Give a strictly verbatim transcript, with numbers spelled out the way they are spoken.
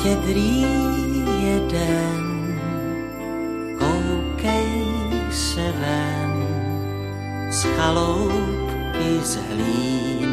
štědrý je den, koukej se ven z chaloupky z hlíny.